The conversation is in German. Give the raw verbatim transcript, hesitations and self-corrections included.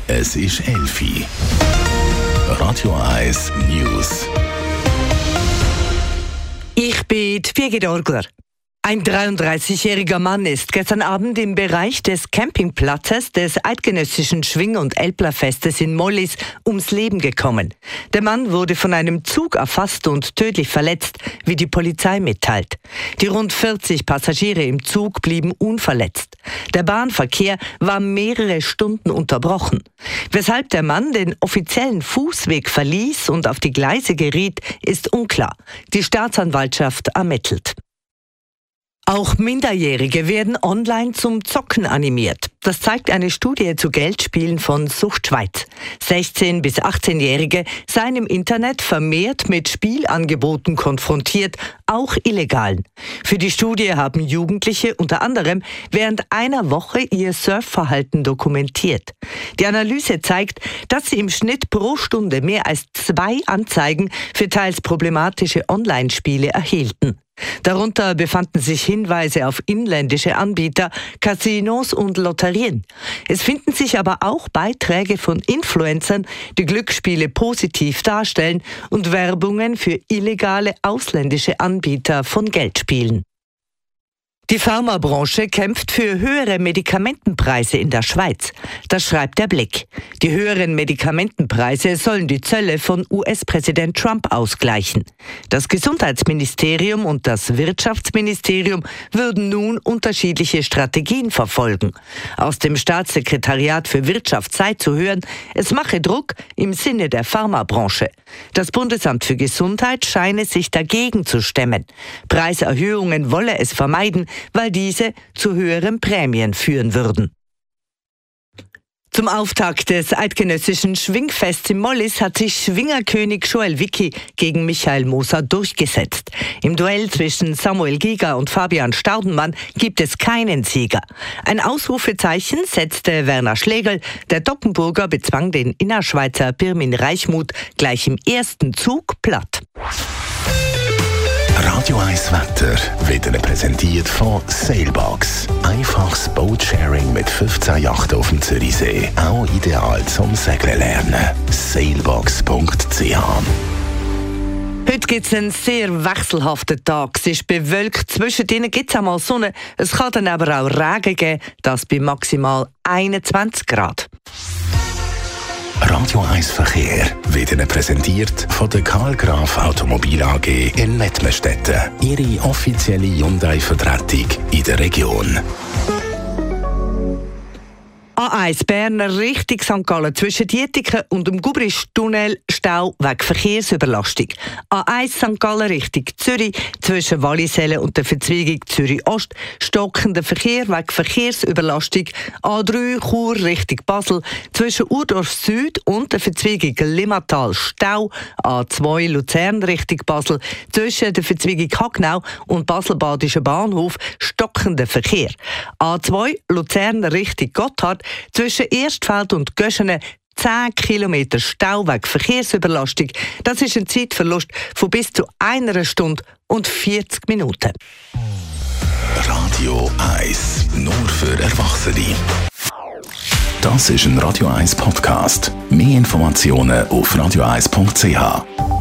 Es ist elf Uhr. Radio eins News. Ich bin Birgit Orgler. Ein dreiunddreißigjähriger Mann ist gestern Abend im Bereich des Campingplatzes des eidgenössischen Schwing- und Älplerfestes in Mollis ums Leben gekommen. Der Mann wurde von einem Zug erfasst und tödlich verletzt, wie die Polizei mitteilt. Die rund vierzig Passagiere im Zug blieben unverletzt. Der Bahnverkehr war mehrere Stunden unterbrochen. Weshalb der Mann den offiziellen Fußweg verließ und auf die Gleise geriet, ist unklar. Die Staatsanwaltschaft ermittelt. Auch Minderjährige werden online zum Zocken animiert. Das zeigt eine Studie zu Geldspielen von Sucht Schweiz. sechzehn- bis achtzehnjährige seien im Internet vermehrt mit Spielangeboten konfrontiert, auch illegalen. Für die Studie haben Jugendliche unter anderem während einer Woche ihr Surfverhalten dokumentiert. Die Analyse zeigt, dass sie im Schnitt pro Stunde mehr als zwei Anzeigen für teils problematische Online-Spiele erhielten. Darunter befanden sich Hinweise auf inländische Anbieter, Casinos und Lotterien. Es finden sich aber auch Beiträge von Influencern, die Glücksspiele positiv darstellen, und Werbungen für illegale ausländische Anbieter von Geldspielen. Die Pharmabranche kämpft für höhere Medikamentenpreise in der Schweiz. Das schreibt der Blick. Die höheren Medikamentenpreise sollen die Zölle von U S-Präsident Trump ausgleichen. Das Gesundheitsministerium und das Wirtschaftsministerium würden nun unterschiedliche Strategien verfolgen. Aus dem Staatssekretariat für Wirtschaft sei zu hören, es mache Druck im Sinne der Pharmabranche. Das Bundesamt für Gesundheit scheine sich dagegen zu stemmen. Preiserhöhungen wolle es vermeiden, weil diese zu höheren Prämien führen würden. Zum Auftakt des eidgenössischen Schwingfests in Mollis hat sich Schwingerkönig Joel Wicki gegen Michael Moser durchgesetzt. Im Duell zwischen Samuel Giger und Fabian Staudenmann gibt es keinen Sieger. Ein Ausrufezeichen setzte Werner Schlegel. Der Doppenburger bezwang den Innerschweizer Pirmin Reichmuth gleich im ersten Zug platt. Radio eins Wetter wird Ihnen präsentiert von Sailbox. Einfaches Boatsharing mit fünfzehn Yachten auf dem Zürichsee. Auch ideal zum Segeln lernen. sailbox punkt c h. Heute gibt es einen sehr wechselhaften Tag. Es ist bewölkt, zwischen denen gibt es einmal Sonne. Es kann dann aber auch Regen geben, das bei maximal einundzwanzig Grad. Radio eins Verkehr wird Ihnen präsentiert von der Karl Graf Automobil A G in Mettmerstetten. Ihre offizielle Hyundai-Vertretung in der Region. A eins Berner Richtung Sankt Gallen zwischen Dietiken und dem Gubrisch-Tunnel Stau wegen Verkehrsüberlastung. A eins Sankt Gallen Richtung Zürich zwischen Wallisellen und der Verzweigung Zürich-Ost stockender Verkehr wegen Verkehrsüberlastung. A drei Chur Richtung Basel zwischen Urdorf Süd und der Verzweigung Limmatal Stau. A zwei Luzern Richtung Basel zwischen der Verzweigung Hagnau und Basel-Badischen Bahnhof stockender Verkehr. A zwei Luzern Richtung Gotthard zwischen Erstfeld und Göschene zehn Kilometer Stau wegen Verkehrsüberlastung. Das ist ein Zeitverlust von bis zu einer Stunde und vierzig Minuten. Radio eins, nur für Erwachsene. Das ist ein Radio eins Podcast. Mehr Informationen auf radio eins punkt c h.